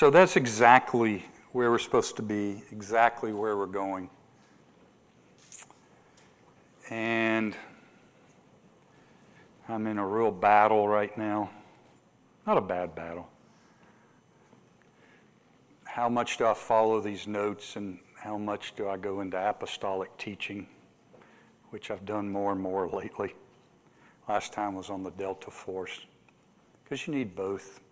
So that's exactly where we're supposed to be, exactly where we're going. And I'm in a real battle right now. Not a bad battle. How much do I follow these notes and how much do I go into apostolic teaching, which I've done more and more lately. Last time was on the Delta Force, because you need both.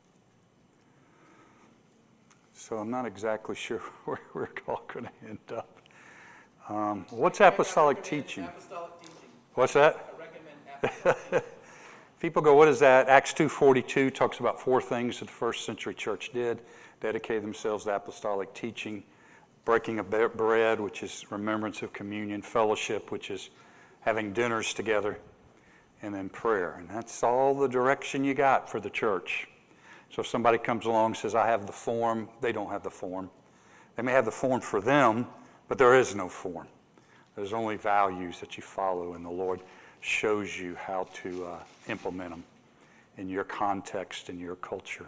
So I'm not exactly sure where we're all going to end up. What's apostolic teaching? What's that? I recommend apostolic teaching. People go, what is that? Acts 2:42 talks about 4 things that the first century church did. Dedicated themselves to apostolic teaching, breaking of bread, which is remembrance of communion, fellowship, which is having dinners together, and then prayer. And that's all the direction you got for the church. So if somebody comes along and says, I have the form, they don't have the form. They may have the form for them, but there is no form. There's only values that you follow, and the Lord shows you how to implement them in your context, in your culture.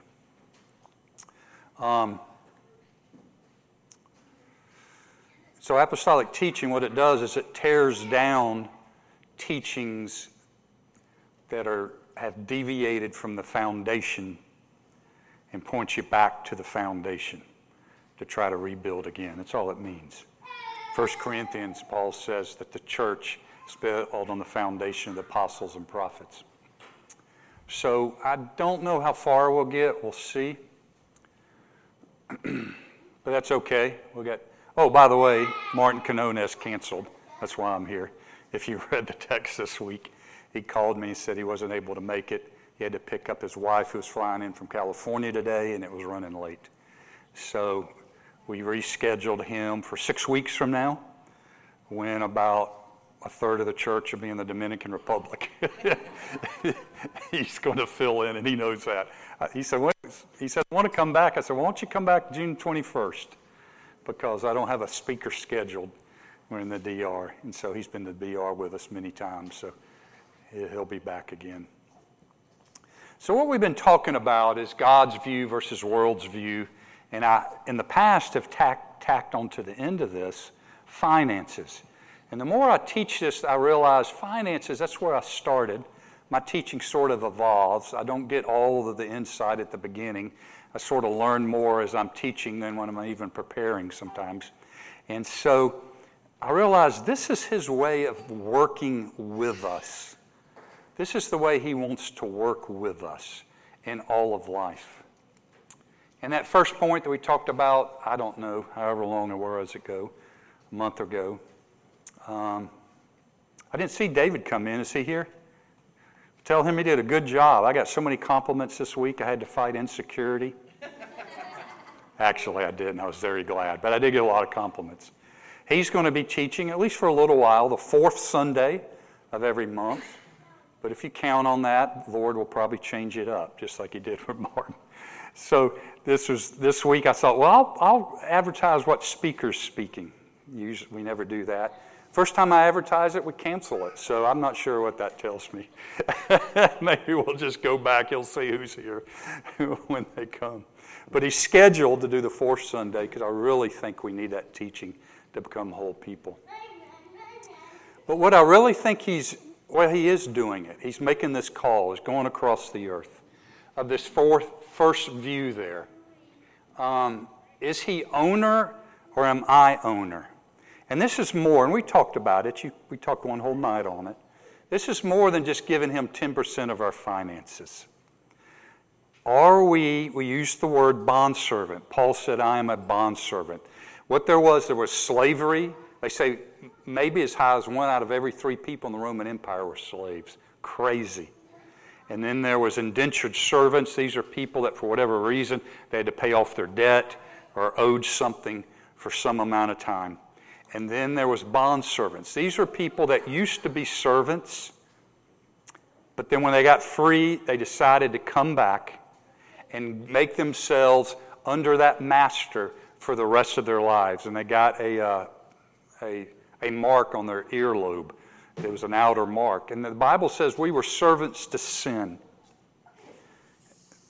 So apostolic teaching, what it does is it tears down teachings that have deviated from the foundation and points you back to the foundation to try to rebuild again. That's all it means. 1 Corinthians, Paul says that the church is built on the foundation of the apostles and prophets. So I don't know how far we'll get. We'll see. But that's okay. We'll get. Oh, by the way, Martin Canones canceled. That's why I'm here. If you read the text this week, he called me and said he wasn't able to make it. He had to pick up his wife who was flying in from California today, and it was running late. So we rescheduled him for 6 weeks from now, when about a third of the church will be in the Dominican Republic. He's going to fill in, and he knows that. He said, I want to come back. I said, well, why don't you come back June 21st? Because I don't have a speaker scheduled. We're in the DR. And so he's been to the DR with us many times, so he'll be back again. So what we've been talking about is God's view versus world's view. And I, in the past, have tacked onto the end of this finances. And the more I teach this, I realize finances, that's where I started. My teaching sort of evolves. I don't get all of the insight at the beginning. I sort of learn more as I'm teaching than when I'm even preparing sometimes. And so I realize this is his way of working with us. This is the way he wants to work with us in all of life. And that first point that we talked about, I don't know, however long it was ago, a month ago. I didn't see David come in. Is he here? Tell him he did a good job. I got so many compliments this week, I had to fight insecurity. Actually, I didn't. I was very glad. But I did get a lot of compliments. He's going to be teaching, at least for a little while, the 4th Sunday of every month. But if you count on that, the Lord will probably change it up, just like he did with Martin. So this week I thought, well, I'll advertise what speaker's speaking. Usually we never do that. First time I advertise it, we cancel it. So I'm not sure what that tells me. Maybe we'll just go back. You'll see who's here when they come. But he's scheduled to do the 4th Sunday because I really think we need that teaching to become whole people. But what I really think he is doing it. He's making this call. He's going across the earth. Of this first view there. Is he owner or am I owner? And this is more, and we talked about it. We talked one whole night on it. This is more than just giving him 10% of our finances. We use the word bondservant. Paul said, I am a bondservant. What there was slavery. They say maybe as high as 1 out of every 3 people in the Roman Empire were slaves. Crazy. And then there was indentured servants. These are people that for whatever reason they had to pay off their debt or owed something for some amount of time. And then there was bondservants. These are people that used to be servants, but then when they got free, they decided to come back and make themselves under that master for the rest of their lives. And they got a mark on their earlobe. It was an outer mark. And the Bible says we were servants to sin.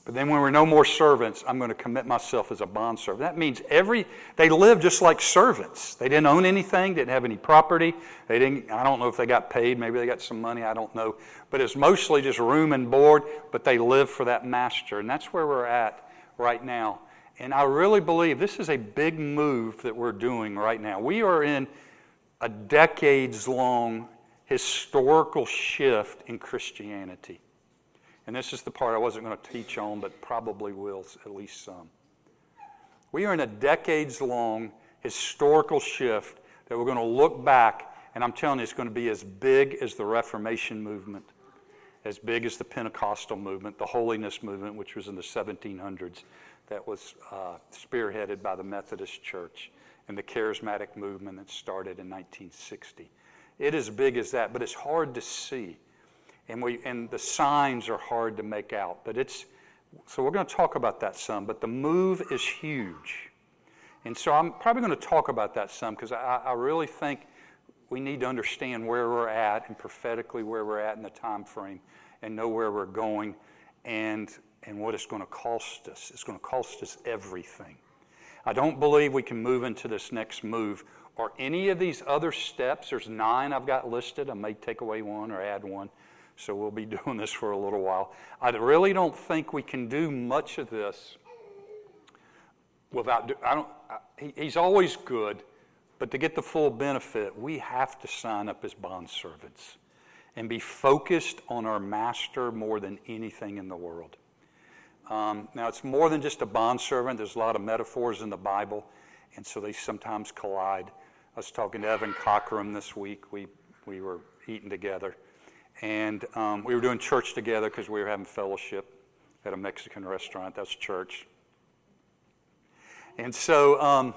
But then when we're no more servants, I'm going to commit myself as a bondservant. That means they lived just like servants. They didn't own anything, didn't have any property. I don't know if they got paid, maybe they got some money, I don't know. But it's mostly just room and board, but they lived for that master. And that's where we're at right now. And I really believe this is a big move that we're doing right now. We are in a decades-long historical shift in Christianity. And this is the part I wasn't going to teach on, but probably will, at least some. We are in a decades-long historical shift that we're going to look back, and I'm telling you, it's going to be as big as the Reformation movement, as big as the Pentecostal movement, the holiness movement, which was in the 1700s, that was spearheaded by the Methodist Church, and the charismatic movement that started in 1960. It is big as that, but it's hard to see. And the signs are hard to make out. So we're going to talk about that some, but the move is huge. And so I'm probably going to talk about that some because I really think we need to understand where we're at and prophetically where we're at in the time frame and know where we're going and what it's going to cost us. It's going to cost us everything. I don't believe we can move into this next move or any of these other steps. There's 9 I've got listed. I may take away one or add one. So we'll be doing this for a little while. I really don't think we can do much of this without. He's always good, but to get the full benefit, we have to sign up as bondservants and be focused on our master more than anything in the world. Now, it's more than just a bondservant. There's a lot of metaphors in the Bible, and so they sometimes collide. I was talking to Evan Cockram this week. We were eating together. And we were doing church together because we were having fellowship at a Mexican restaurant. That's church. And so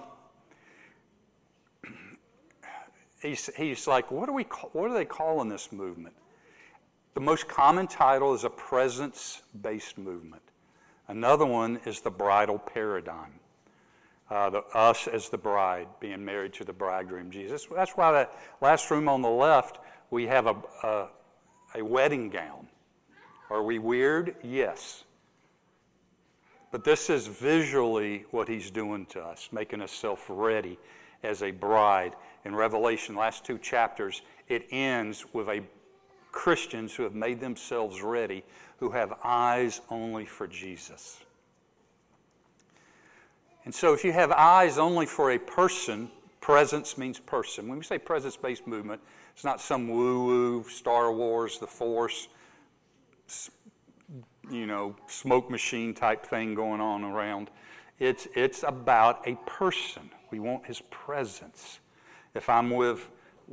he's like, what are they calling this movement? The most common title is a presence-based movement. Another one is the bridal paradigm. Us as the bride, being married to the bridegroom, Jesus. That's why that last room on the left, we have a wedding gown. Are we weird? Yes. But this is visually what he's doing to us, making us ready as a bride. In Revelation, last 2 chapters, it ends with Christians who have made themselves ready, who have eyes only for Jesus. And so if you have eyes only for a person, presence means person. When we say presence-based movement, it's not some woo-woo, Star Wars, the Force, smoke machine type thing going on around. It's about a person. We want his presence. If I'm with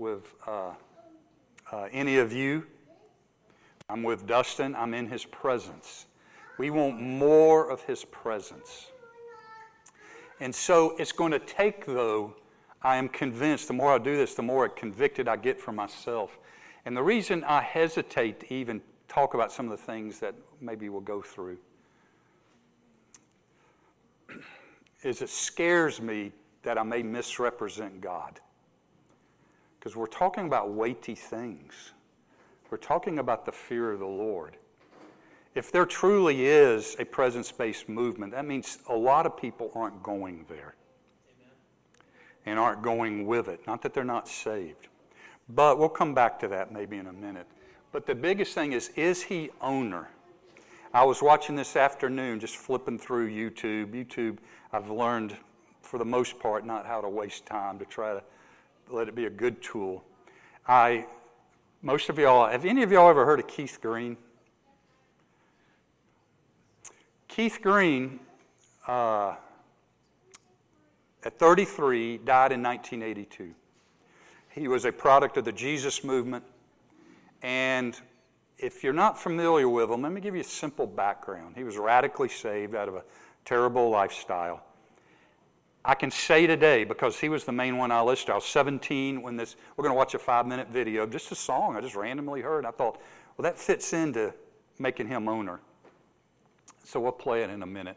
any of you, I'm with Dustin, I'm in his presence. We want more of his presence. And so it's going to take, though, I am convinced, the more I do this, the more convicted I get for myself. And the reason I hesitate to even talk about some of the things that maybe we'll go through is it scares me that I may misrepresent God. Because we're talking about weighty things. We're talking about the fear of the Lord. If there truly is a presence-based movement, that means a lot of people aren't going there. And aren't going with it. Not that they're not saved. But we'll come back to that maybe in a minute. But the biggest thing is he owner? I was watching this afternoon, just flipping through YouTube. YouTube, I've learned, for the most part, not how to waste time, to try to let it be a good tool. Most of y'all, have any of y'all ever heard of Keith Green? Keith Green, at 33, died in 1982. He was a product of the Jesus movement. And if you're not familiar with him, let me give you a simple background. He was radically saved out of a terrible lifestyle. I can say today, because he was the main one I listed, I was 17 when we're going to watch a 5-minute video, just a song I just randomly heard. I thought, well, that fits into making him owner. So we'll play it in a minute.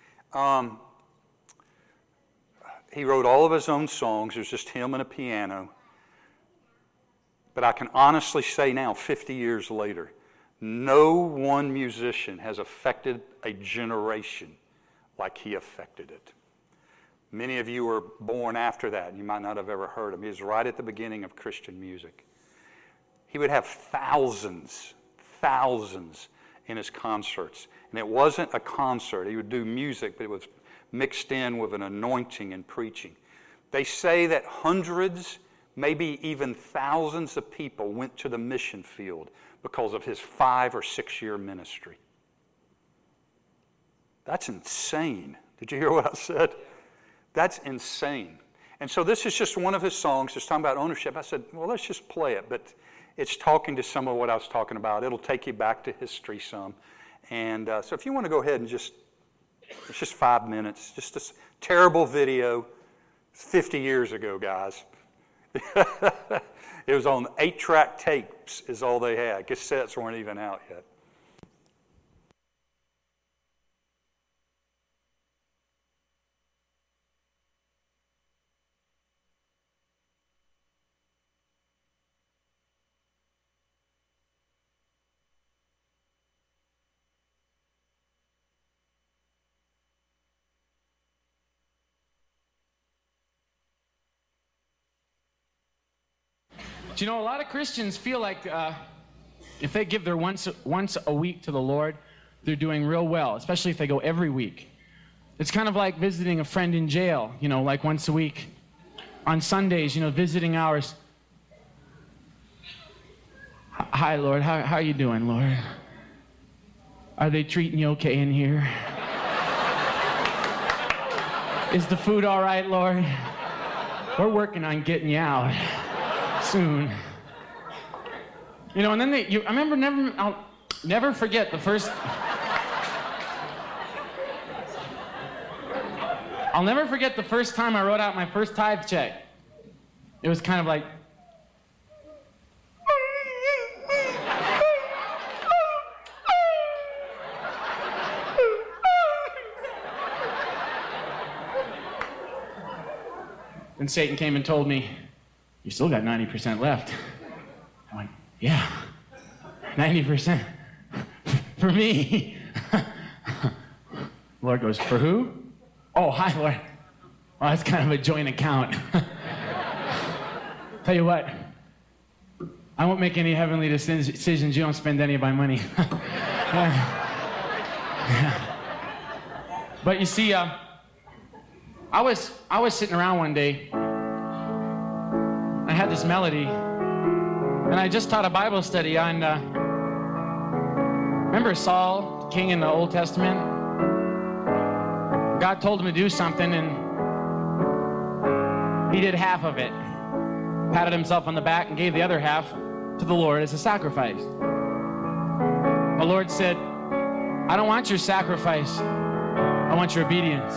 He wrote all of his own songs. It was just him and a piano. But I can honestly say now, 50 years later, No one musician has affected a generation like he affected it. Many of you were born after that, and you might not have ever heard him. He was right at the beginning of Christian music. He would have thousands in his concerts. And it wasn't a concert. He would do music, but it was mixed in with an anointing and preaching. They say that hundreds, maybe even thousands of people went to the mission field because of his 5 or 6 year ministry. That's insane. Did you hear what I said? That's insane. And so this is just one of his songs. It's talking about ownership. I said, well, let's just play it. But it's talking to some of what I was talking about. It'll take you back to history some. And so if you want to go ahead and it's just 5 minutes. Just this terrible video. 50 years ago, guys. It was on 8-track tapes is all they had. Cassettes weren't even out yet. Do you know, a lot of Christians feel like if they give their once a week to the Lord, they're doing real well, especially if they go every week. It's kind of like visiting a friend in jail, you know, like once a week. On Sundays, you know, visiting hours. Hi, Lord. How are you doing, Lord? Are they treating you okay in here? Is the food all right, Lord? We're working on getting you out soon. You know, and then I remember I'll never forget the first. I'll never forget the first time I wrote out my first tithe check. It was kind of like. And Satan came and told me, you still got 90% left. I'm like, yeah, 90% for me. Lord goes, for who? Oh, hi, Lord. Well, that's kind of a joint account. Tell you what, I won't make any heavenly decisions. You don't spend any of my money. Yeah. But you see, I was sitting around one day. I had this melody, and I just taught a Bible study on, remember Saul, king in the Old Testament? God told him to do something, and he did half of it. Patted himself on the back and gave the other half to the Lord as a sacrifice. The Lord said, I don't want your sacrifice. I want your obedience.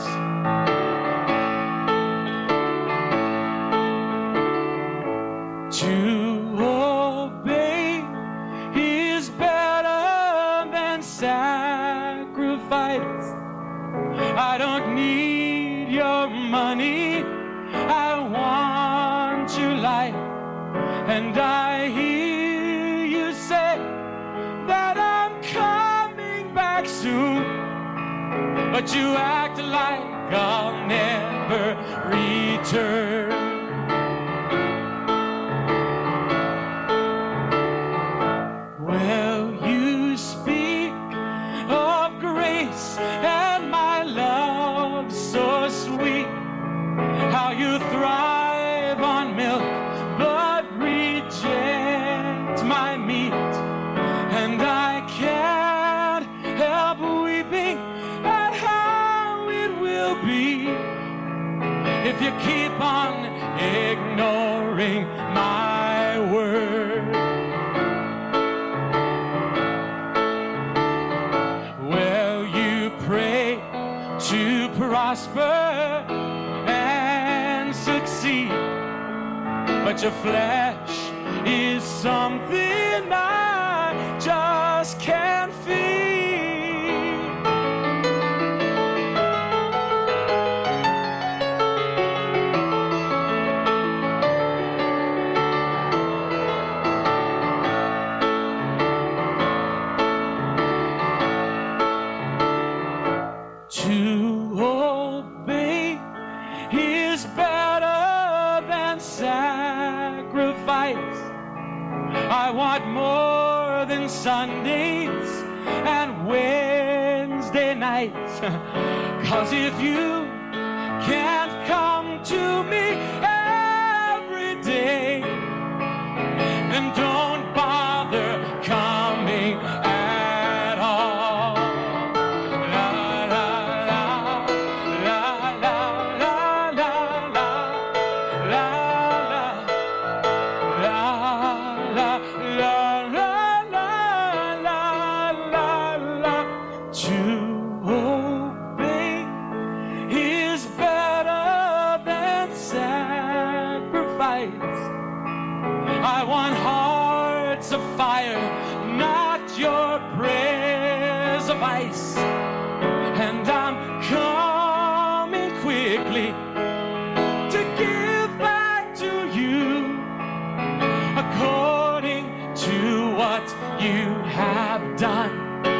To obey is better than sacrifice. I don't need your money. I want your life. And I hear you say that I'm coming back soon. But you act like I'll never return. Well, you speak of grace and my love so sweet. How you thrive on milk but reject my meat. And I can't help weeping at how it will be if you keep on ignoring my word. Well, you pray to prosper and succeed, but your flesh is something I just can't feed. Sundays and Wednesday nights. 'Cause if you can't come to me every day, then don't bother coming at all. La la la la la la la la la la la la la la la la. To obey is better than sacrifice. I want hearts of fire, not your prayers of ice. And I'm coming quickly to give back to you according to what you have done.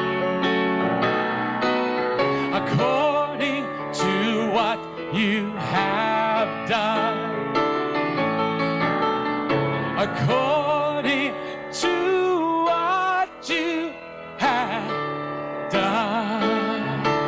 According to what you have done. According to what you have done.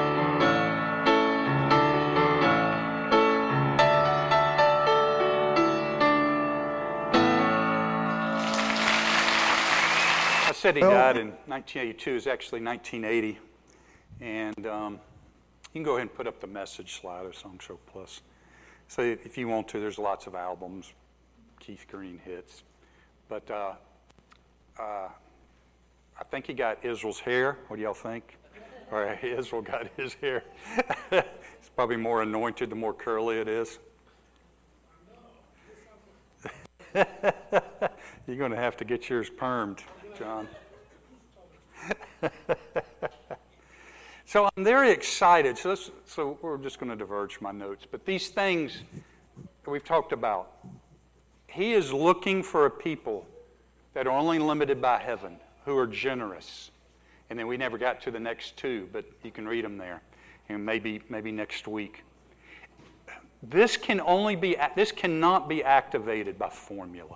I said he died in 1982. It's actually 1980. And you can go ahead and put up the message slide of Song Show Plus. So if you want to, there's lots of albums, Keith Green hits. But I think he got Israel's hair. What do y'all think? Or Israel got his hair. It's probably more anointed the more curly it is. You're going to have to get yours permed, John. So I'm very excited. So we're just going to diverge from my notes. But these things that we've talked about, he is looking for a people that are only limited by heaven, who are generous. And then we never got to the next two, but you can read them there, and maybe next week. This cannot be activated by formula.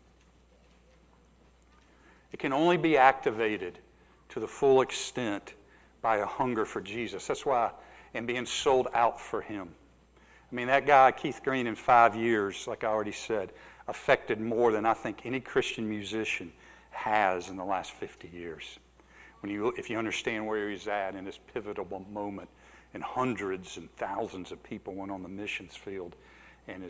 It can only be activated to the full extent by a hunger for Jesus. That's why, and being sold out for him. I mean, that guy, Keith Green, in 5 years, like I already said, affected more than I think any Christian musician has in the last 50 years. If you understand where he's at in this pivotal moment, and hundreds and thousands of people went on the missions field, and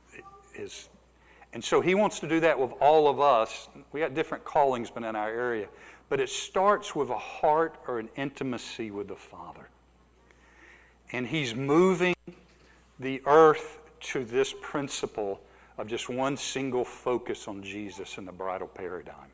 and so he wants to do that with all of us. We got different callings in our area, but it starts with a heart or an intimacy with the Father. And he's moving the earth to this principle of just one single focus on Jesus in the bridal paradigm.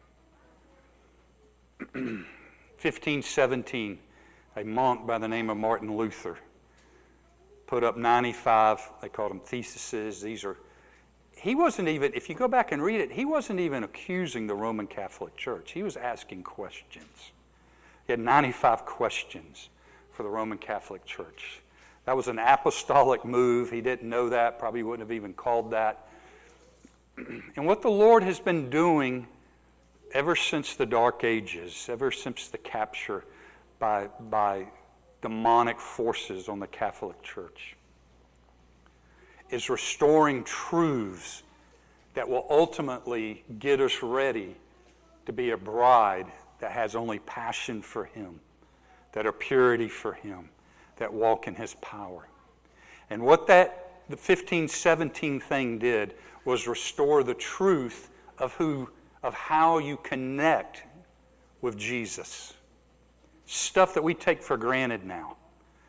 1517, a monk by the name of Martin Luther put up 95, they called them theses. He wasn't even, if you go back and read it, he wasn't even accusing the Roman Catholic Church. He was asking questions. He had 95 questions for the Roman Catholic Church. That was an apostolic move. He didn't know that, probably wouldn't have even called that. And what the Lord has been doing ever since the Dark Ages, ever since the capture by demonic forces on the Catholic Church, is restoring truths that will ultimately get us ready to be a bride that has only passion for him, that are purity for him, that walk in his power. And what the 1517 thing did was restore the truth of how you connect with Jesus. Stuff that we take for granted now.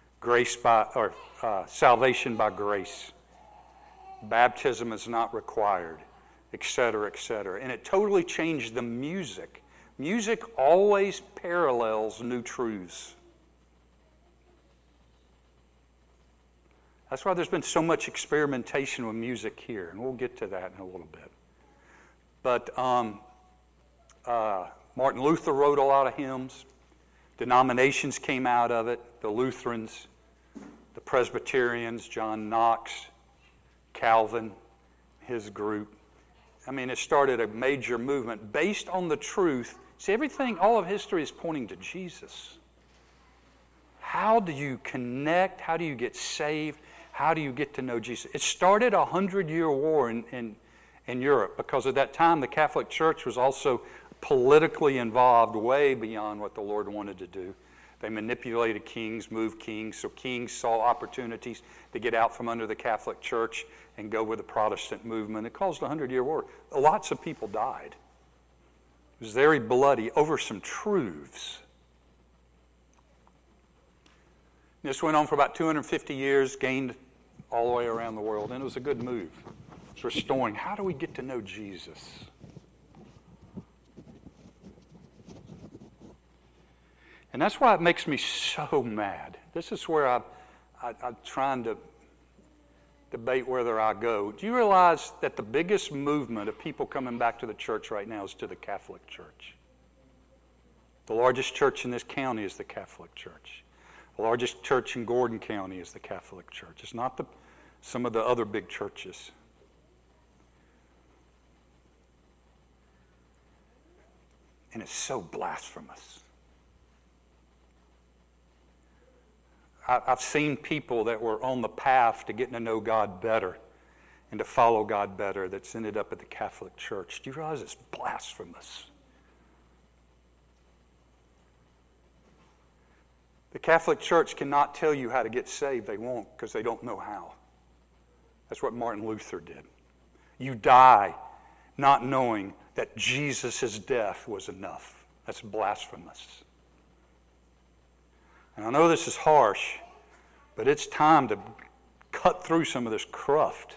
Salvation by grace. Baptism is not required, etc., etc. And it totally changed the music. Music always parallels new truths. That's why there's been so much experimentation with music here, and we'll get to that in a little bit. But Martin Luther wrote a lot of hymns. Denominations came out of it. The Lutherans, the Presbyterians, John Knox, Calvin, his group. I mean, it started a major movement based on the truth See, everything, all of history is pointing to Jesus. How do you connect? How do you get saved? How do you get to know Jesus? It started a 100-year war in Europe, because at that time the Catholic Church was also politically involved way beyond what the Lord wanted to do. They manipulated kings, moved kings, so kings saw opportunities to get out from under the Catholic Church and go with the Protestant movement. It caused a 100-year war. Lots of people died. It was very bloody over some truths. This went on for about 250 years, gained all the way around the world, and it was a good move. It's restoring. How do we get to know Jesus? And that's why it makes me so mad. This is where I'm trying to debate whether I go. Do you realize that the biggest movement of people coming back to the church right now is to the Catholic Church? The largest church in this county is the Catholic Church. The largest church in Gordon County is the Catholic Church. It's not some of the other big churches. And it's so blasphemous. I've seen people that were on the path to getting to know God better and to follow God better that's ended up at the Catholic Church. Do you realize it's blasphemous? The Catholic Church cannot tell you how to get saved. They won't, because they don't know how. That's what Martin Luther did. You die not knowing that Jesus' death was enough. That's blasphemous. And I know this is harsh, but it's time to cut through some of this cruft.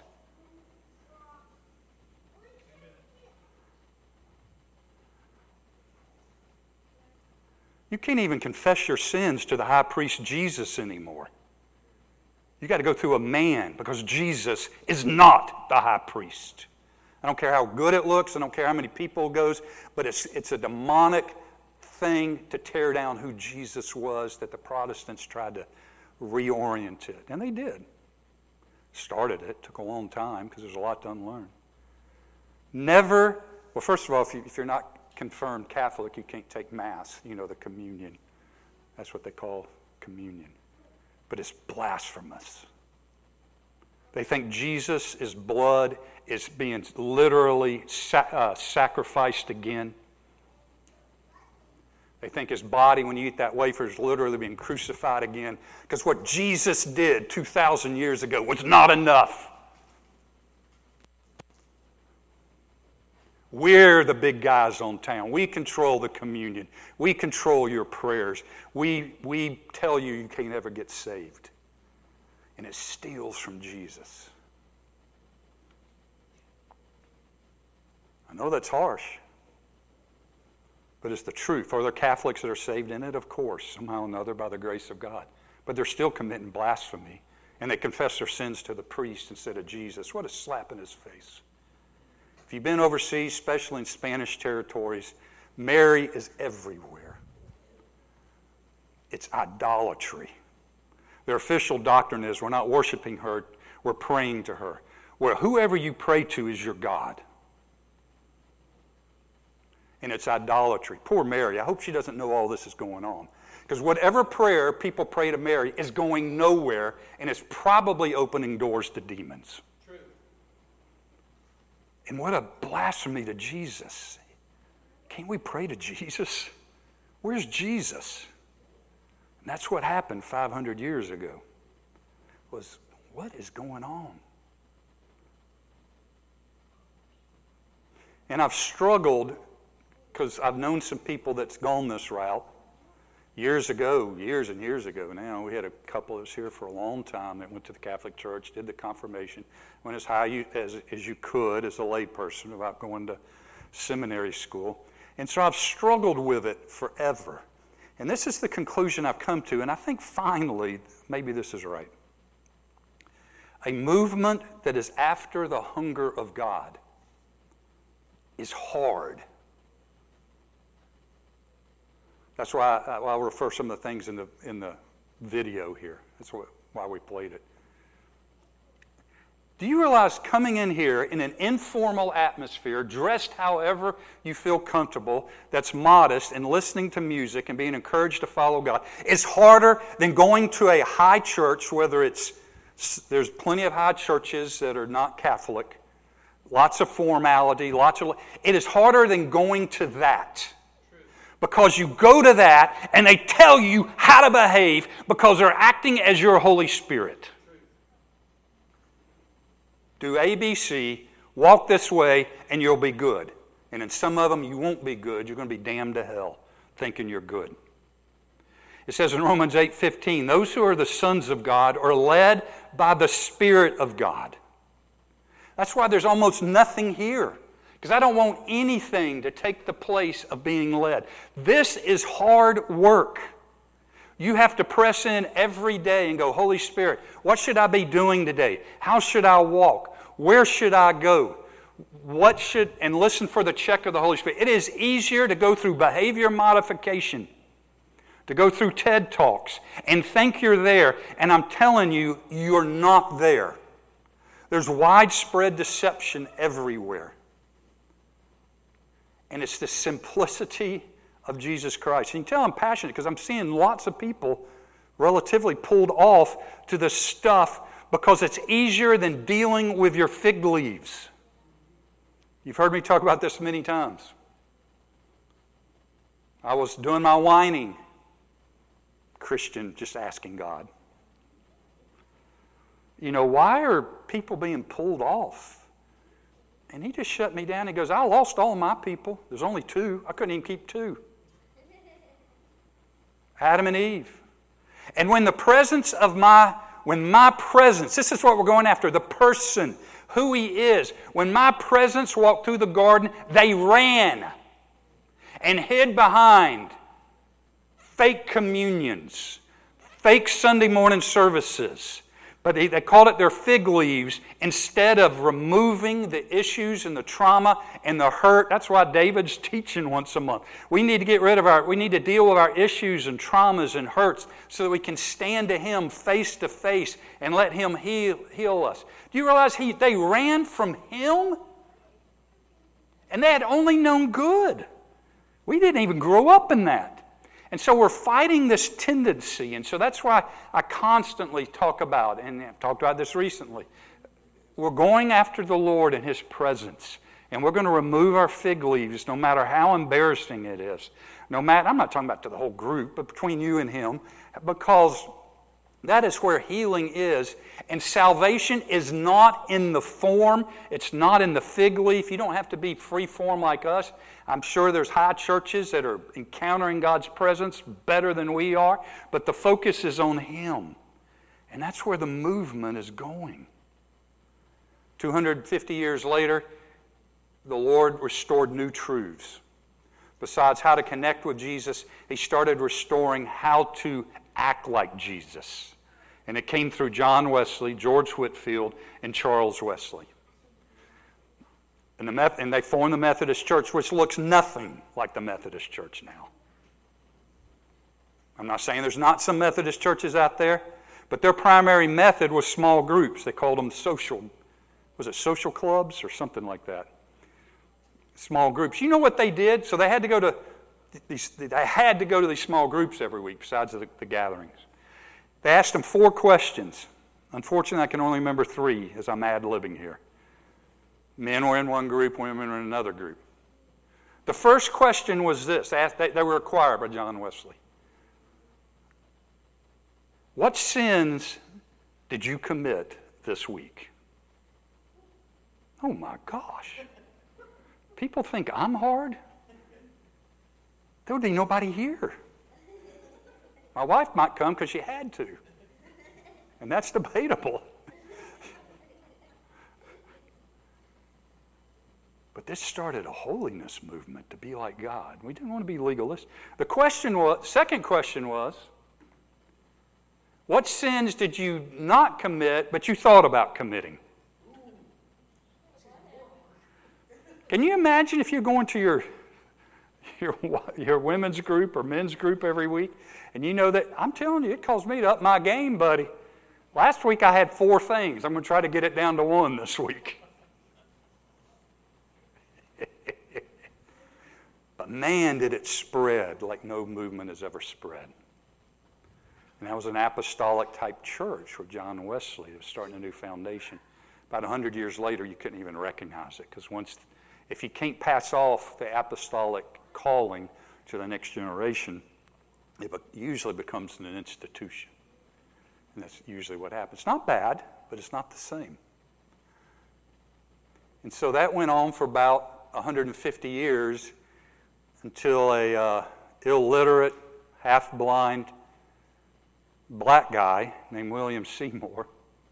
You can't even confess your sins to the high priest Jesus anymore. You got to go through a man, because Jesus is not the high priest. I don't care how good it looks, I don't care how many people it goes, but it's a demonic thing to tear down who Jesus was, that the Protestants tried to reorient it. And they did. Started it. Took a long time because there's a lot to unlearn. Never, well, first of all, if you're not confirmed Catholic, you can't take Mass, the communion. That's what they call communion. But it's blasphemous. They think Jesus' blood is being literally sacrificed again. They think his body, when you eat that wafer, is literally being crucified again. Because what Jesus did 2,000 years ago was not enough. We're the big guys on town. We control the communion. We control your prayers. We tell you you can't ever get saved. And it steals from Jesus. I know that's harsh. But it's the truth. Are there Catholics that are saved in it? Of course, somehow or another by the grace of God. But they're still committing blasphemy. And they confess their sins to the priest instead of Jesus. What a slap in his face. If you've been overseas, especially in Spanish territories, Mary is everywhere. It's idolatry. Their official doctrine is we're not worshiping her, we're praying to her. Well, whoever you pray to is your God. And it's idolatry. Poor Mary. I hope she doesn't know all this is going on. Because whatever prayer people pray to Mary is going nowhere, and it's probably opening doors to demons. True. And what a blasphemy to Jesus. Can't we pray to Jesus? Where's Jesus? And that's what happened 500 years ago. Was what is going on? And I've struggled, because I've known some people that's gone this route years and years ago now. We had a couple that was here for a long time that went to the Catholic Church, did the confirmation, went as high as you could as a layperson without going to seminary school. And so I've struggled with it forever. And this is the conclusion I've come to, and I think finally, maybe this is right. A movement that is after the hunger of God is hard. That's why I'll refer some of the things in the video here. That's why we played it. Do you realize coming in here in an informal atmosphere, dressed however you feel comfortable, that's modest, and listening to music and being encouraged to follow God, is harder than going to a high church, whether there's plenty of high churches that are not Catholic, lots of formality, it is harder than going to that. Because you go to that and they tell you how to behave because they're acting as your Holy Spirit. Do ABC, walk this way, and you'll be good. And in some of them, you won't be good. You're going to be damned to hell thinking you're good. It says in Romans 8:15, those who are the sons of God are led by the Spirit of God. That's why there's almost nothing here. Because I don't want anything to take the place of being led. This is hard work. You have to press in every day and go, Holy Spirit, what should I be doing today? How should I walk? Where should I go? And listen for the check of the Holy Spirit. It is easier to go through behavior modification, to go through TED Talks, and think you're there. And I'm telling you, you're not there. There's widespread deception everywhere. And it's the simplicity of Jesus Christ. And you can tell I'm passionate because I'm seeing lots of people relatively pulled off to this stuff because it's easier than dealing with your fig leaves. You've heard me talk about this many times. I was doing my whining. Christian, just asking God. You know, why are people being pulled off? And he just shut me down. He goes, I lost all of my people. There's only 2. I couldn't even keep 2. Adam and Eve. And when my presence, this is what we're going after, the person, who he is. When my presence walked through the garden, they ran and hid behind fake communions, fake Sunday morning services. But they called it their fig leaves instead of removing the issues and the trauma and the hurt. That's why David's teaching once a month. We need to deal with our issues and traumas and hurts so that we can stand to him face to face and let him heal us. Do you realize they ran from him? And they had only known good. We didn't even grow up in that. And so we're fighting this tendency, and so that's why I constantly talk about, and I've talked about this recently, we're going after the Lord in his presence, and we're going to remove our fig leaves no matter how embarrassing it is. I'm not talking about to the whole group, but between you and him, because that is where healing is. And salvation is not in the form. It's not in the fig leaf. You don't have to be free form like us. I'm sure there's high churches that are encountering God's presence better than we are. But the focus is on him. And that's where the movement is going. 250 years later, the Lord restored new truths. Besides how to connect with Jesus, he started restoring how to act like Jesus. And it came through John Wesley, George Whitefield, and Charles Wesley. And they formed the Methodist Church, which looks nothing like the Methodist Church now. I'm not saying there's not some Methodist churches out there, but their primary method was small groups. They called them social clubs or something like that? Small groups. You know what they did? So they had to go to these small groups every week besides the gatherings. They asked them 4 questions. Unfortunately, I can only remember 3 as I'm ad-libbing here. Men were in one group, women were in another group. The first question was this. They were required by John Wesley. What sins did you commit this week? Oh my gosh. People think I'm hard? There would be nobody here. My wife might come because she had to. And that's debatable. But this started a holiness movement to be like God. We didn't want to be legalists. Second question was, what sins did you not commit, but you thought about committing? Can you imagine if you're going to your women's group or men's group every week, and you know that, I'm telling you, it caused me to up my game, buddy. Last week I had 4 things. I'm going to try to get it down to 1 this week. But man, did it spread like no movement has ever spread. And that was an apostolic type church with John Wesley. It was starting a new foundation. About 100 years later, you couldn't even recognize it, because if you can't pass off the apostolic calling to the next generation, it usually becomes an institution. And that's usually what happens. It's not bad, but it's not the same. And so that went on for about 150 years until a illiterate, half-blind black guy named William Seymour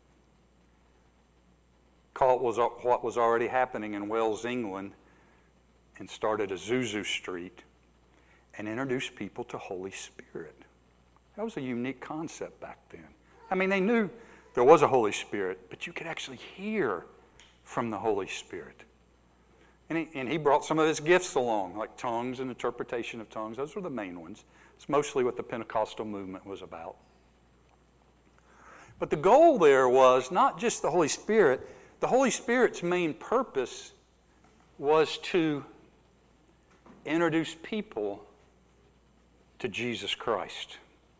caught what was already happening in Wales, England, and started Azusa Street and introduced people to Holy Spirit. That was a unique concept back then. I mean, they knew there was a Holy Spirit, but you could actually hear from the Holy Spirit. And he brought some of his gifts along, like tongues and interpretation of tongues. Those were the main ones. It's mostly what the Pentecostal movement was about. But the goal there was not just the Holy Spirit. The Holy Spirit's main purpose was to introduce people to Jesus Christ.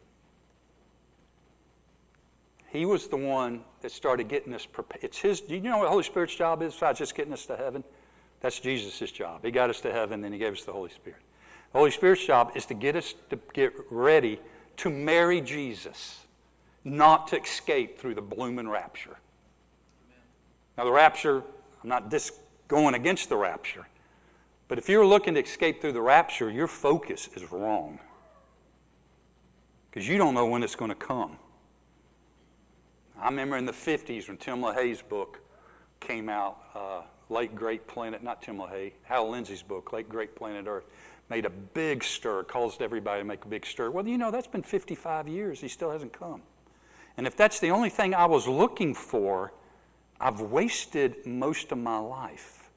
He was the one that started getting us prepared. It's his. Do you know what the Holy Spirit's job is besides just getting us to heaven? That's Jesus' job. He got us to heaven, then he gave us the Holy Spirit. The Holy Spirit's job is to get us to get ready to marry Jesus, not to escape through the blooming rapture. Now the rapture, I'm not going against the rapture, but if you're looking to escape through the rapture, your focus is wrong, because you don't know when it's going to come. I remember in the 50s when Tim LaHaye's book came out, Late Great Planet, not Tim LaHaye, Hal Lindsey's book, Late Great Planet Earth, made a big stir, caused everybody to make a big stir. Well, you know, that's been 55 years. He still hasn't come. And if that's the only thing I was looking for, I've wasted most of my life.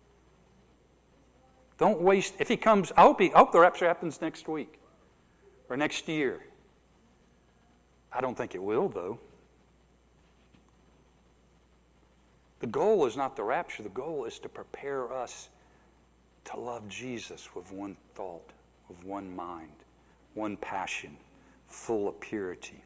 Don't waste. If he comes, I hope the rapture happens next week or next year. I don't think it will, though. The goal is not the rapture. The goal is to prepare us to love Jesus with one thought, with one mind, one passion, full of purity.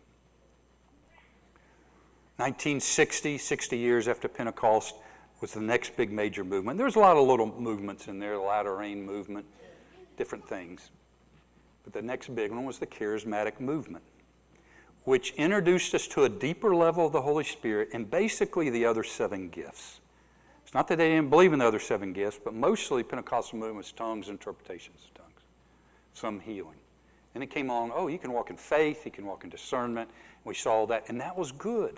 1960, 60 years after Pentecost, was the next big major movement. There's a lot of little movements in there, the latter rain movement, different things. But the next big one was the charismatic movement, which introduced us to a deeper level of the Holy Spirit and basically the other 7 gifts. It's not that they didn't believe in the other 7 gifts, but mostly Pentecostal movements, tongues, interpretations of tongues, some healing. And it came on, you can walk in faith, you can walk in discernment. We saw that, and that was good.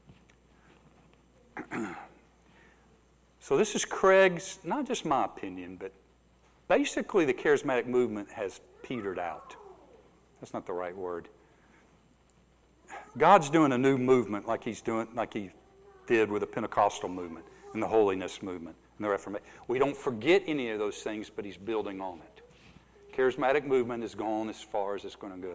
So this is Craig's, not just my opinion, but basically the charismatic movement has petered out. That's not the right word. God's doing a new movement like he did with the Pentecostal movement and the holiness movement and the Reformation. We don't forget any of those things, but he's building on it. Charismatic movement has gone as far as it's going to go.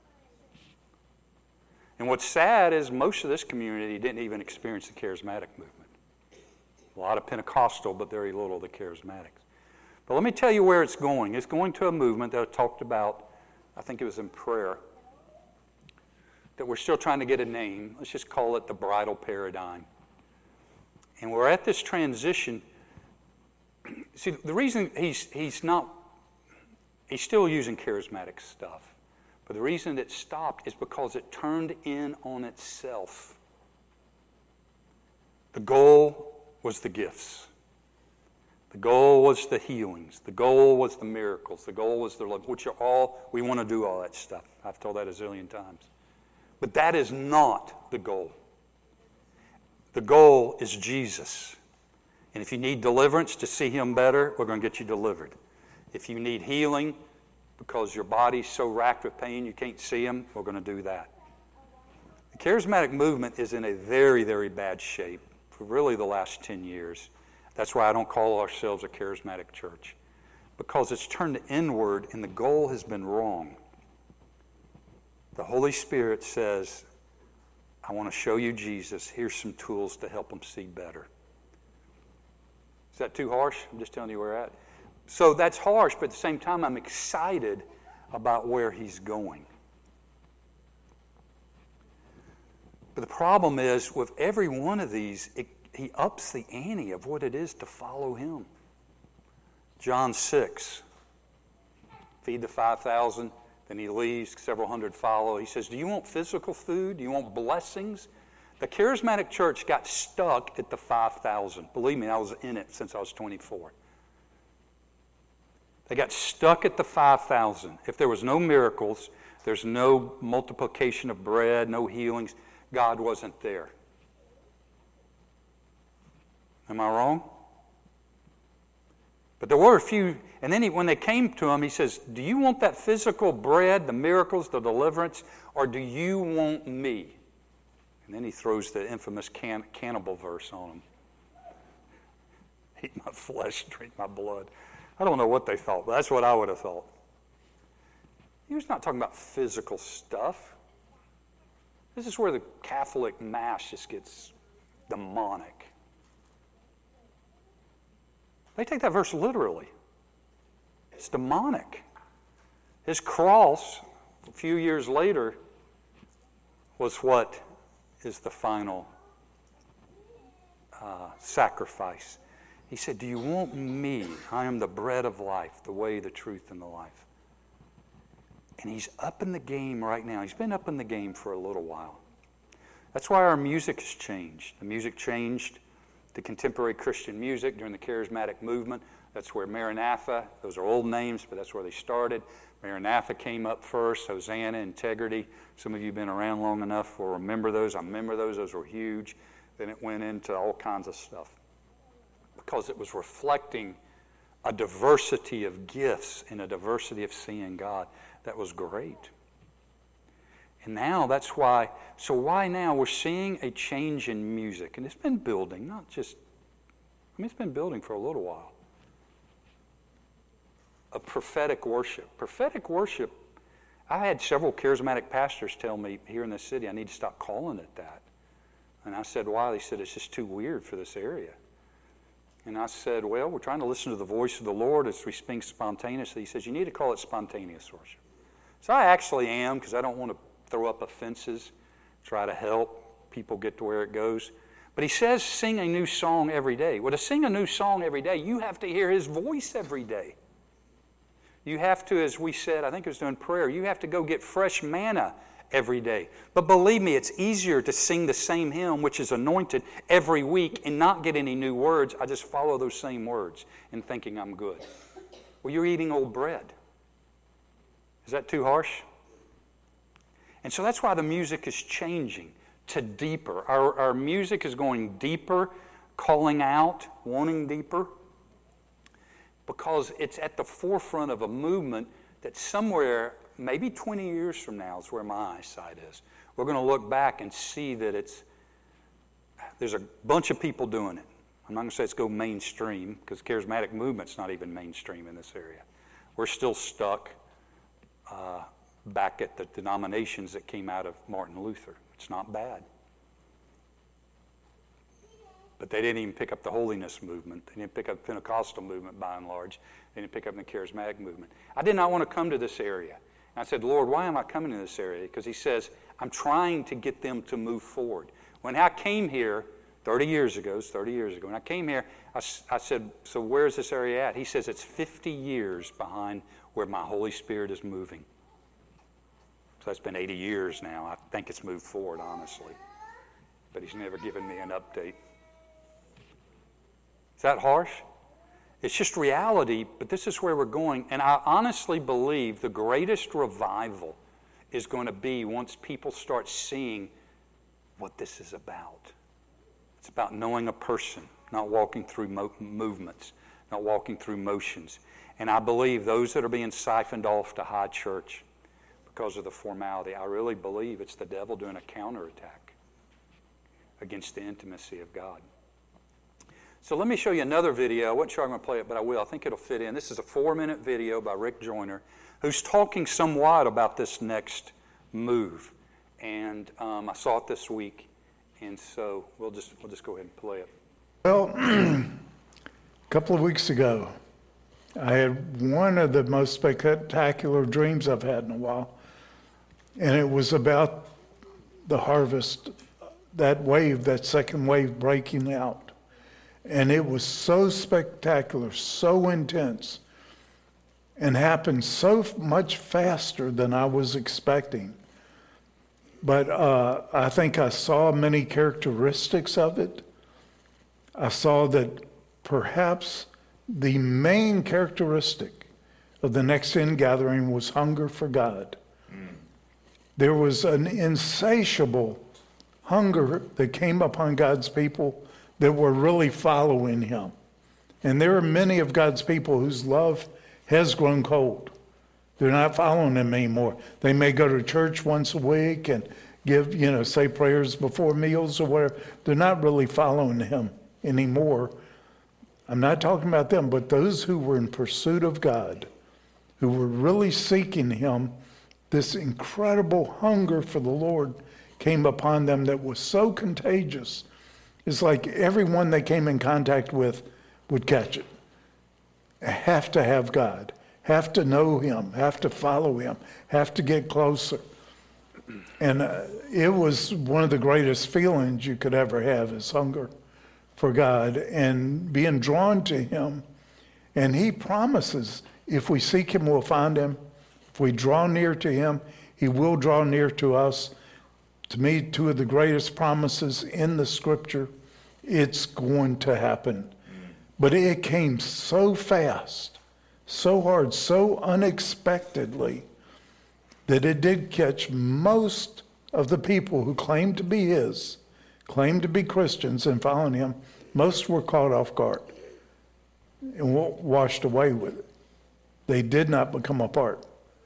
And what's sad is most of this community didn't even experience the charismatic movement. A lot of Pentecostal, but very little of the charismatics. But let me tell you where it's going. It's going to a movement that I talked about, I think it was in prayer, that we're still trying to get a name. Let's just call it the bridal paradigm. And we're at this transition. See, the reason he's still using charismatic stuff, but the reason it stopped is because it turned in on itself. The goal was the gifts. The goal was the healings. The goal was the miracles. The goal was the love, which are all, we want to do all that stuff. I've told that a zillion times. But that is not the goal. The goal is Jesus. And if you need deliverance to see him better, we're going to get you delivered. If you need healing because your body's so racked with pain you can't see him, we're going to do that. The charismatic movement is in a very, very bad shape for really the last 10 years. That's why I don't call ourselves a charismatic church, because it's turned inward and the goal has been wrong. The Holy Spirit says, I want to show you Jesus. Here's some tools to help them see better. Is that too harsh? I'm just telling you where we're at. So that's harsh, but at the same time, I'm excited about where he's going. But the problem is, with every one of these, he ups the ante of what it is to follow him. John 6, feed the 5,000, then he leaves, several hundred follow. He says, do you want physical food? Do you want blessings? The charismatic church got stuck at the 5,000. Believe me, I was in it since I was 24. They got stuck at the 5,000. If there was no miracles, there's no multiplication of bread, no healings, God wasn't there. Am I wrong? But there were a few, and then when they came to him, he says, do you want that physical bread, the miracles, the deliverance, or do you want me? And then he throws the infamous cannibal verse on them. Eat my flesh, drink my blood. I don't know what they thought, but that's what I would have thought. He was not talking about physical stuff. This is where the Catholic Mass just gets demonic. They take that verse literally. It's demonic. His cross, a few years later, was what is the final sacrifice. He said, do you want me? I am the bread of life, the way, the truth, and the life. And he's up in the game right now. He's been up in the game for a little while. That's why our music has changed. The music changed to contemporary Christian music during the charismatic movement. That's where Maranatha, those are old names, but that's where they started. Maranatha came up first, Hosanna, Integrity. Some of you have been around long enough will remember those. I remember those. Those were huge. Then it went into all kinds of stuff because it was reflecting a diversity of gifts and a diversity of seeing God. That was great. And now that's why, so why now? We're seeing a change in music. And it's been building, not just, it's been building for a little while. Of prophetic worship. Prophetic worship, I had several charismatic pastors tell me here in this city, I need to stop calling it that. And I said, why? They said, it's just too weird for this area. And I said, well, we're trying to listen to the voice of the Lord as we speak spontaneously. He says, you need to call it spontaneous worship. So I actually am, because I don't want to throw up offenses, try to help people get to where it goes. But he says sing a new song every day. Well, to sing a new song every day, you have to hear his voice every day. You have to, as we said, I think it was during prayer, you have to go get fresh manna every day. But believe me, it's easier to sing the same hymn, which is anointed, every week and not get any new words. I just follow those same words and thinking I'm good. Well, you're eating old bread. Is that too harsh? And so that's why the music is changing to deeper. Our music is going deeper, calling out, wanting deeper, because it's at the forefront of a movement that somewhere, maybe 20 years from now is where my eyesight is. We're going to look back and see that there's a bunch of people doing it. I'm not going to say it's go mainstream, because charismatic movement's not even mainstream in this area. We're still stuck back at the denominations that came out of Martin Luther. It's not bad. But they didn't even pick up the holiness movement. They didn't pick up the Pentecostal movement by and large. They didn't pick up the charismatic movement. I did not want to come to this area. And I said, Lord, why am I coming to this area? Because he says, I'm trying to get them to move forward. When I came here 30 years ago, when I came here, I said, so where's this area at? He says, it's 50 years behind where my Holy Spirit is moving. So that's been 80 years now. I think it's moved forward, honestly. But he's never given me an update. Is that harsh? It's just reality, but this is where we're going. And I honestly believe the greatest revival is going to be once people start seeing what this is about. It's about knowing a person, not walking through movements, not walking through motions. And I believe those that are being siphoned off to high church because of the formality, I really believe it's the devil doing a counterattack against the intimacy of God. So let me show you another video. I wasn't sure I'm going to play it, but I will. I think it'll fit in. This is a 4-minute video by Rick Joyner, who's talking somewhat about this next move. and I saw it this week, and so we'll just go ahead and play it. Well, a couple of weeks ago, I had one of the most spectacular dreams I've had in a while, and it was about the harvest, that wave, that second wave breaking out. And it was so spectacular, so intense, and happened so much faster than I was expecting. But I think I saw many characteristics of it. I saw that perhaps the main characteristic of the next ingathering was hunger for God. There was an insatiable hunger that came upon God's people that were really following him. And there are many of God's people whose love has grown cold. They're not following him anymore. They may go to church once a week and give, say prayers before meals or whatever. They're not really following him anymore. I'm not talking about them, but those who were in pursuit of God, who were really seeking him, this incredible hunger for the Lord came upon them that was so contagious. It's like everyone they came in contact with would catch it. Have to have God, have to know him, have to follow him, have to get closer. And it was one of the greatest feelings you could ever have, is hunger for God and being drawn to him. And he promises, if we seek him, we'll find him. If we draw near to him, he will draw near to us. To me, two of the greatest promises in the scripture. It's going to happen. But it came so fast, so hard, so unexpectedly, that it did catch most of the people who claimed to be his, claimed to be Christians and following him. Most were caught off guard and washed away with it. They did not become a part.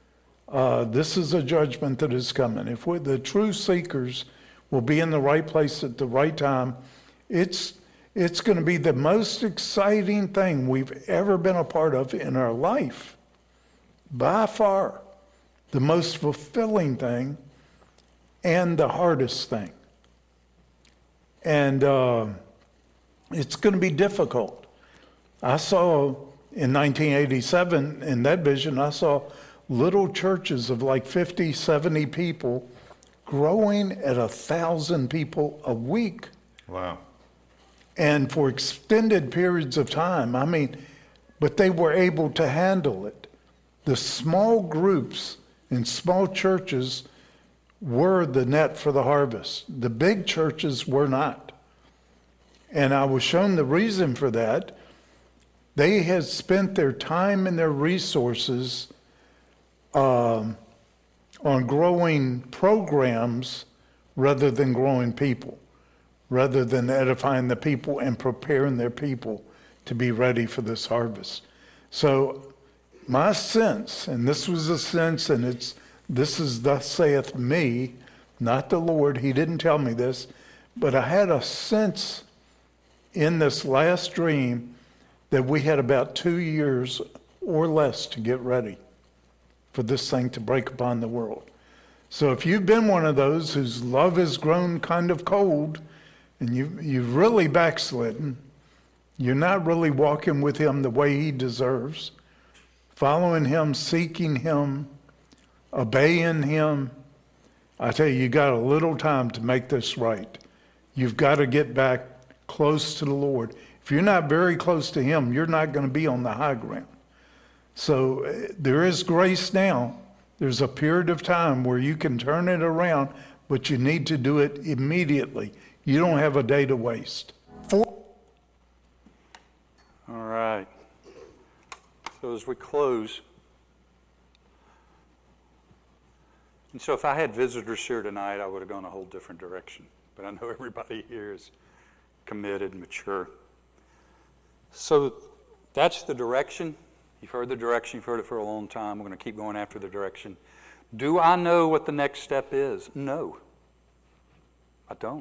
This is a judgment that is coming. If the true seekers will be in the right place at the right time, it's going to be the most exciting thing we've ever been a part of in our life. By far, the most fulfilling thing and the hardest thing. And it's going to be difficult. I saw in 1987, in that vision, I saw little churches of like 50, 70 people growing at 1,000 people a week. Wow. And for extended periods of time. But they were able to handle it. The small groups in small churches were the net for the harvest. The big churches were not. And I was shown the reason for that. They had spent their time and their resources on growing programs rather than growing people, rather than edifying the people and preparing their people to be ready for this harvest. So my sense, and this was a sense, and this is thus saith me, not the Lord. He didn't tell me this, but I had a sense in this last dream that we had about 2 years or less to get ready for this thing to break upon the world. So if you've been one of those whose love has grown kind of cold, and you've really backslidden, you're not really walking with him the way he deserves, following him, seeking him, obeying him, I tell you got a little time to make this right. You've got to get back close to the Lord. If you're not very close to him, you're not going to be on the high ground. So there is grace now. There's a period of time where you can turn it around, but you need to do it immediately. You don't have a day to waste. All right. So as we close, and so if I had visitors here tonight, I would have gone a whole different direction. But I know everybody here is committed, mature. So that's the direction. You've heard the direction. You've heard it for a long time. We're going to keep going after the direction. Do I know what the next step is? No, I don't.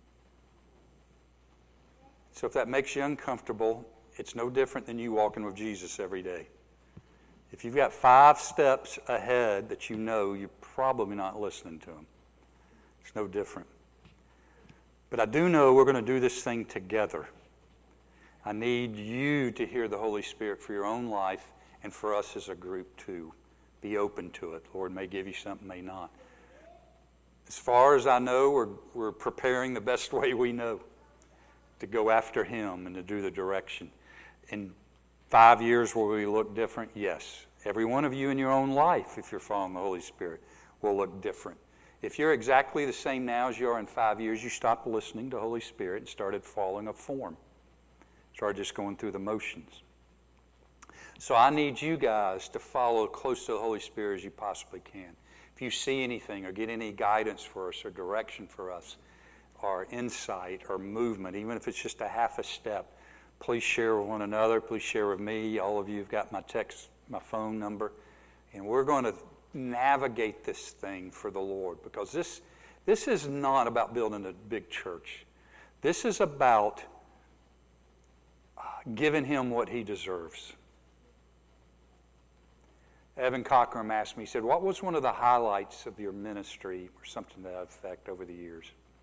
So if that makes you uncomfortable, it's no different than you walking with Jesus every day. If you've got 5 steps ahead that you know, you're probably not listening to him. It's no different. But I do know we're going to do this thing together. I need you to hear the Holy Spirit for your own life and for us as a group too. Be open to it. Lord may give you something, may not. As far as I know, we're preparing the best way we know to go after Him and to do the direction. In 5 years, will we look different? Yes. Every one of you in your own life, if you're following the Holy Spirit, will look different. If you're exactly the same now as you are in 5 years, you stopped listening to the Holy Spirit and started following a form. Started just going through the motions. So I need you guys to follow close to the Holy Spirit as you possibly can. If you see anything or get any guidance for us or direction for us or insight or movement, even if it's just a half a step, please share with one another. Please share with me. All of you have got my text, my phone number. And we're going to navigate this thing for the Lord, because this is not about building a big church. This is about giving Him what He deserves. Evan Cochran asked me, he said, what was one of the highlights of your ministry or something to that effect over the years?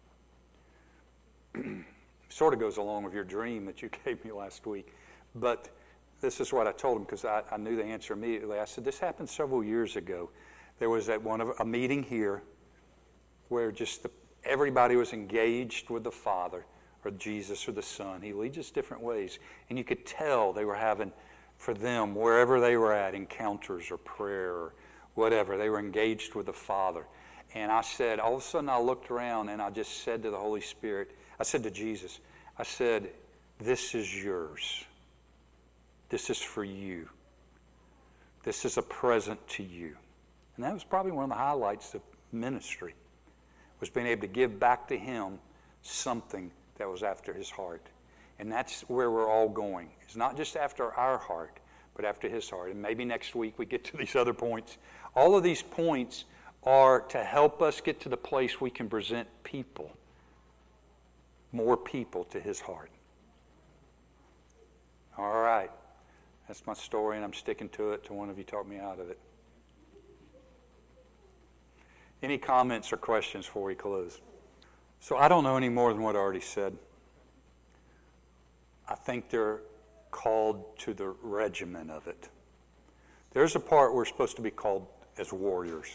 Sort of goes along with your dream that you gave me last week. But this is what I told him, because I knew the answer immediately. I said, this happened several years ago. There was a meeting here where just everybody was engaged with the Father or Jesus or the Son. He leads us different ways. And you could tell they were having, for them, wherever they were at, encounters or prayer or whatever, they were engaged with the Father. And I said, all of a sudden I looked around and I just said to the Holy Spirit, I said to Jesus, I said, this is yours. This is for you. This is a present to you. And that was probably one of the highlights of ministry, was being able to give back to Him something that was after His heart. And that's where we're all going. It's not just after our heart, but after His heart. And maybe next week we get to these other points. All of these points are to help us get to the place we can present people, more people, to His heart. All right. That's my story, and I'm sticking to it till one of you talk me out of it. Any comments or questions before we close? So I don't know any more than what I already said. I think they're called to the regimen of it. There's a part we're supposed to be called as warriors.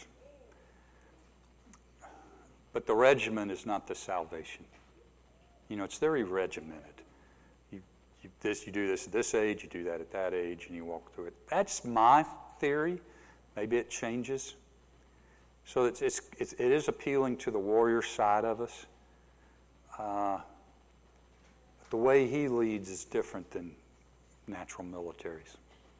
But the regimen is not the salvation. You know, it's very regimented. You do this at this age, you do that at that age, and you walk through it. That's my theory. Maybe it changes. So it is appealing to the warrior side of us. The way He leads is different than natural militaries.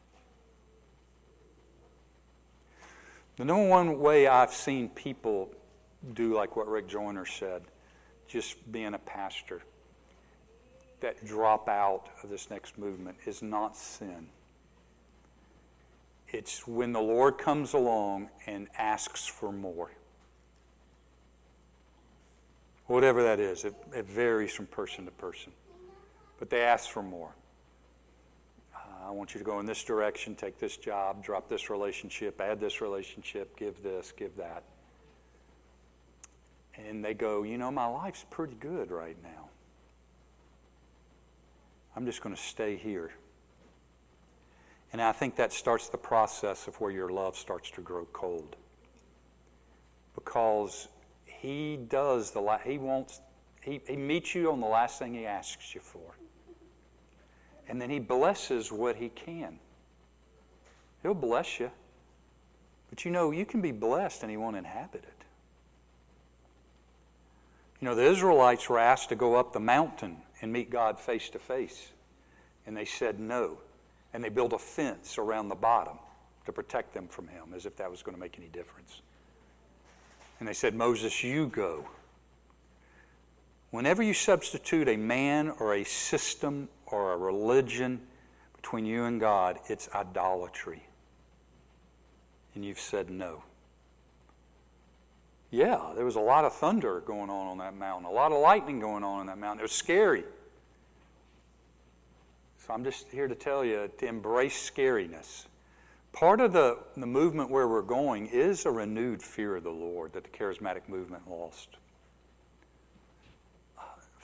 The number one way I've seen people do like what Rick Joyner said, just being a pastor, that drop out of this next movement, is not sin. It's when the Lord comes along and asks for more. Whatever that is, it varies from person to person. But they ask for more. I want you to go in this direction, take this job, drop this relationship, add this relationship, give this, give that. And they go, you know, my life's pretty good right now. I'm just going to stay here. And I think that starts the process of where your love starts to grow cold. Because He does He meets you on the last thing He asks you for. And then He blesses what He can. He'll bless you. But you know, you can be blessed and He won't inhabit it. You know, the Israelites were asked to go up the mountain and meet God face to face. And they said no. And they built a fence around the bottom to protect them from Him, as if that was going to make any difference. And they said, Moses, you go. Whenever you substitute a man or a system or a religion between you and God, it's idolatry. And you've said no. Yeah, there was a lot of thunder going on that mountain, a lot of lightning going on that mountain. It was scary. So I'm just here to tell you to embrace scariness. Part of the movement where we're going is a renewed fear of the Lord that the charismatic movement lost.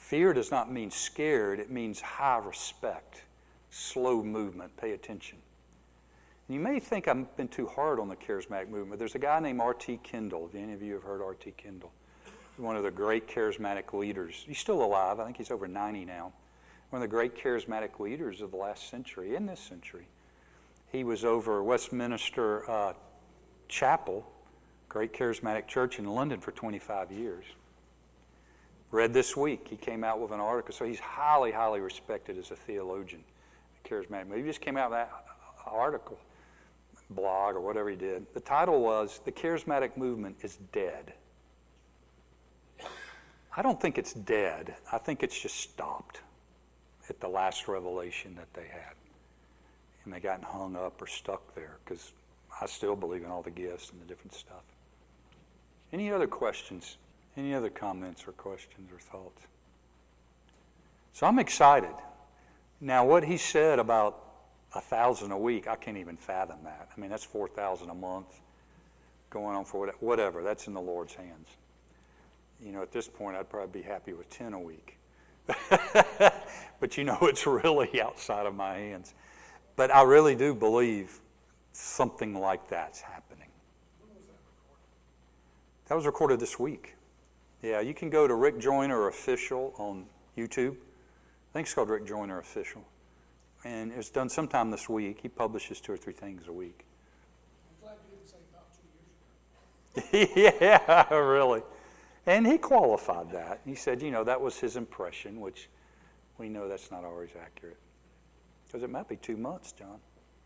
Fear does not mean scared. It means high respect, slow movement. Pay attention. And you may think I've been too hard on the charismatic movement. There's a guy named R.T. Kendall. If any of you have heard R.T. Kendall, one of the great charismatic leaders. He's still alive. I think he's over 90 now. One of the great charismatic leaders of the last century, in this century. He was over Westminster Chapel, great charismatic church in London for 25 years. Read this week, he came out with an article. So he's highly, highly respected as a theologian, charismatic. He just came out with that article, blog or whatever he did. The title was, "The Charismatic Movement is Dead." I don't think it's dead. I think it's just stopped at the last revelation that they had. And they gotten hung up or stuck there, because I still believe in all the gifts and the different stuff. Any other questions? Any other comments or questions or thoughts? So I'm excited. Now, what he said about 1,000 a week, I can't even fathom that. I mean, that's 4,000 a month going on for whatever. That's in the Lord's hands. You know, at this point, I'd probably be happy with 10 a week. But you know, it's really outside of my hands. But I really do believe something like that's happening. That was recorded this week. Yeah, you can go to Rick Joyner Official on YouTube. I think it's called Rick Joyner Official. And it's done sometime this week. He publishes 2 or 3 things a week. I'm glad you didn't say about 2 years ago. Yeah, really. And he qualified that. He said, you know, that was his impression, which we know that's not always accurate. Because it might be 2 months, John.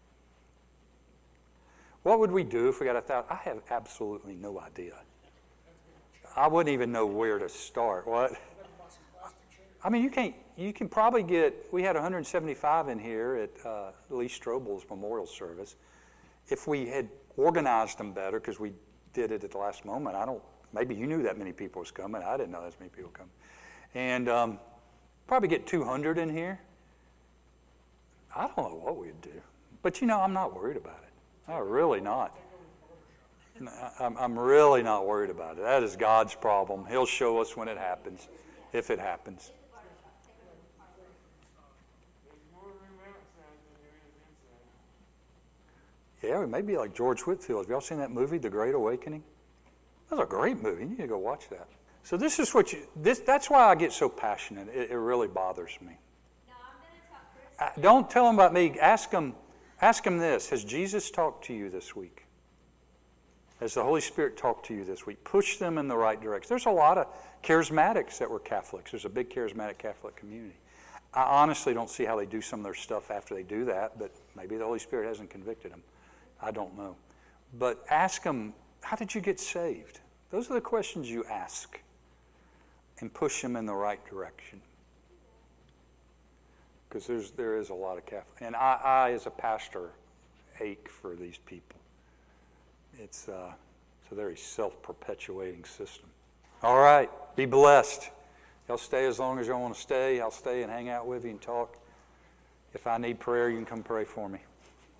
What would we do if we got 1,000? I have absolutely no idea. I wouldn't even know where to start. What? I mean, you can probably get, we had 175 in here at Lee Strobel's memorial service. If we had organized them better, because we did it at the last moment, maybe you knew that many people was coming. I didn't know that many people coming. And probably get 200 in here. I don't know what we'd do. But you know, I'm not worried about it. I'm really not. I'm really not worried about it. That is God's problem. He'll show us when it happens, if it happens. Yeah, it may be like George Whitefield. Have y'all seen that movie, The Great Awakening? That's a great movie. You need to go watch that. So this is what that's why I get so passionate. It really bothers me. No, I'm going to talk Chris. Don't tell them about me. Ask them this. Has Jesus talked to you this week? Has the Holy Spirit talked to you this week? Push them in the right direction. There's a lot of charismatics that were Catholics. There's a big charismatic Catholic community. I honestly don't see how they do some of their stuff after they do that, but maybe the Holy Spirit hasn't convicted them. I don't know. But ask them, how did you get saved? Those are the questions you ask, and push them in the right direction. Because there is a lot of Catholic. And I, as a pastor, ache for these people. It's a very self-perpetuating system. All right, be blessed. Y'all stay as long as y'all want to stay. I'll stay and hang out with you and talk. If I need prayer, you can come pray for me.